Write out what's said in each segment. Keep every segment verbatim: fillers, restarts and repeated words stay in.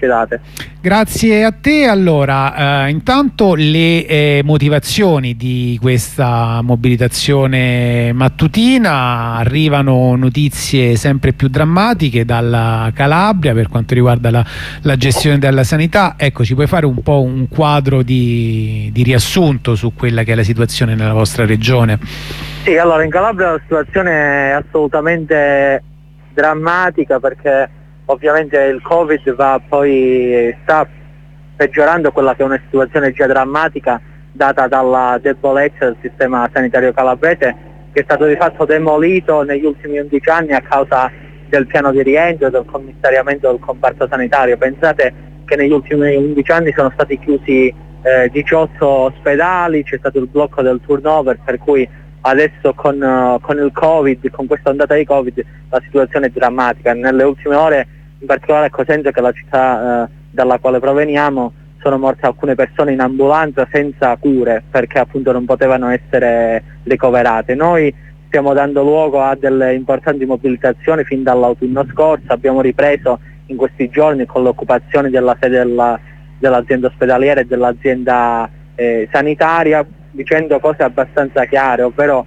date. Grazie a te. Allora, eh, intanto le eh, motivazioni di questa mobilitazione mattutina: arrivano notizie sempre più drammatiche dalla Calabria per quanto riguarda la, la gestione della sanità. Ecco, ci puoi fare un po' un quadro di, di riassunto su quella che è la situazione nella vostra regione? Sì, allora in Calabria la situazione è assolutamente drammatica, perché ovviamente il Covid va poi sta peggiorando quella che è una situazione già drammatica data dalla debolezza del sistema sanitario calabrese, che è stato di fatto demolito negli ultimi undici anni a causa del piano di rientro e del commissariamento del comparto sanitario. Pensate che negli ultimi undici anni sono stati chiusi eh, diciotto ospedali, c'è stato il blocco del turnover, per cui adesso con, uh, con il Covid, con questa ondata di Covid, la situazione è drammatica. Nelle ultime ore, in particolare a Cosenza, che è la città uh, dalla quale proveniamo, sono morte alcune persone in ambulanza senza cure, perché appunto non potevano essere ricoverate. Noi stiamo dando luogo a delle importanti mobilitazioni fin dall'autunno scorso, abbiamo ripreso in questi giorni con l'occupazione della sede della, dell'azienda ospedaliera e dell'azienda eh, sanitaria, dicendo cose abbastanza chiare, ovvero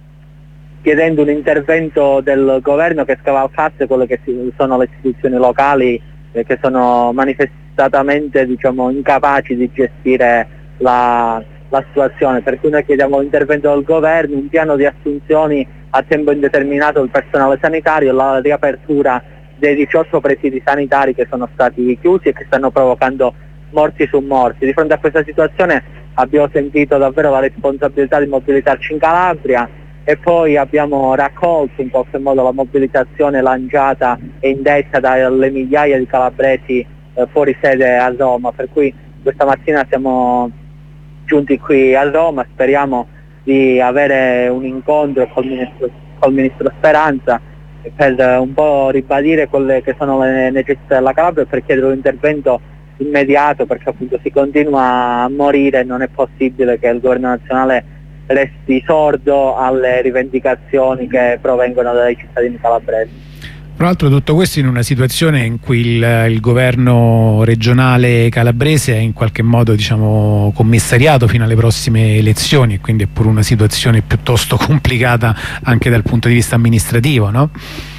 chiedendo un intervento del governo che scavalcasse quelle che sono le istituzioni locali eh, che sono manifestamente, diciamo, incapaci di gestire la, la situazione. Per cui noi chiediamo l'intervento del governo, un piano di assunzioni a tempo indeterminato del personale sanitario, la riapertura dei diciotto presidi sanitari che sono stati chiusi e che stanno provocando morti su morti. Di fronte a questa situazione abbiamo sentito davvero la responsabilità di mobilitarci in Calabria e poi abbiamo raccolto in qualche modo la mobilitazione lanciata e indetta dalle migliaia di calabresi eh, fuori sede a Roma, per cui questa mattina siamo giunti qui a Roma, speriamo di avere un incontro col ministro, col ministro Speranza per un po' ribadire quelle che sono le necessità della Calabria e per chiedere un intervento immediato, perché appunto si continua a morire e non è possibile che il governo nazionale resti sordo alle rivendicazioni che provengono dai cittadini calabresi. Tra l'altro tutto questo in una situazione in cui il, il governo regionale calabrese è in qualche modo, diciamo, commissariato fino alle prossime elezioni, e quindi è pure una situazione piuttosto complicata anche dal punto di vista amministrativo, no?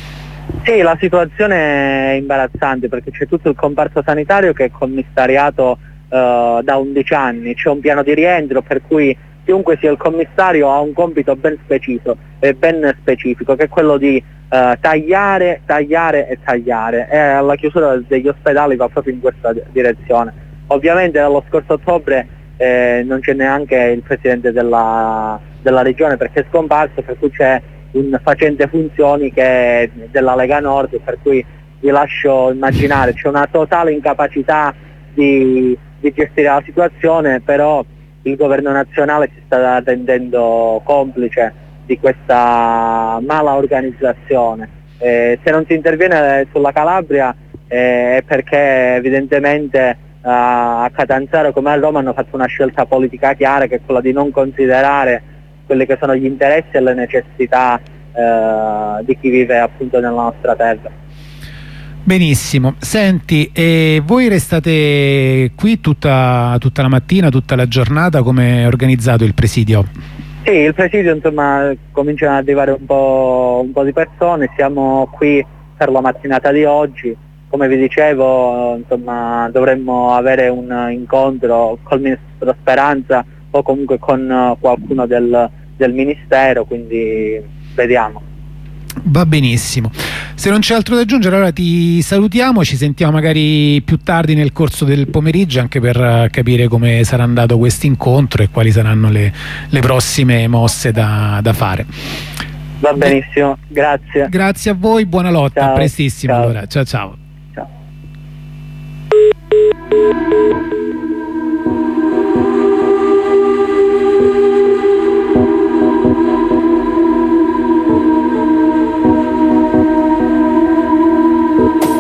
Sì, la situazione è imbarazzante perché c'è tutto il comparto sanitario che è commissariato uh, da undici anni, c'è un piano di rientro per cui chiunque sia il commissario ha un compito ben specifico, eh, ben specifico che è quello di uh, tagliare, tagliare e tagliare, e alla chiusura degli ospedali va proprio in questa direzione. Ovviamente dallo scorso ottobre eh, non c'è neanche il presidente della, della regione perché è scomparso, per cui c'è un facente funzioni che è della Lega Nord, per cui vi lascio immaginare, c'è una totale incapacità di, di gestire la situazione, però il governo nazionale si sta rendendo complice di questa mala organizzazione. Eh, se non si interviene sulla Calabria eh, è perché evidentemente uh, a Catanzaro come a Roma hanno fatto una scelta politica chiara, che è quella di non considerare quelli che sono gli interessi e le necessità eh, di chi vive appunto nella nostra terra. Benissimo, senti, e voi restate qui tutta, tutta la mattina, tutta la giornata? Come è organizzato il presidio? Sì, il presidio, insomma, cominciano ad arrivare un po', un po' di persone, siamo qui per la mattinata di oggi. Come vi dicevo, insomma, dovremmo avere un incontro col ministro Speranza o comunque con qualcuno del del ministero, quindi vediamo. Va benissimo, se non c'è altro da aggiungere allora ti salutiamo, ci sentiamo magari più tardi nel corso del pomeriggio anche per capire come sarà andato questo incontro e quali saranno le, le prossime mosse da, da fare. Va benissimo, grazie. Grazie a voi, buona lotta, ciao, a prestissimo. Ciao. Allora, ciao ciao. Ciao.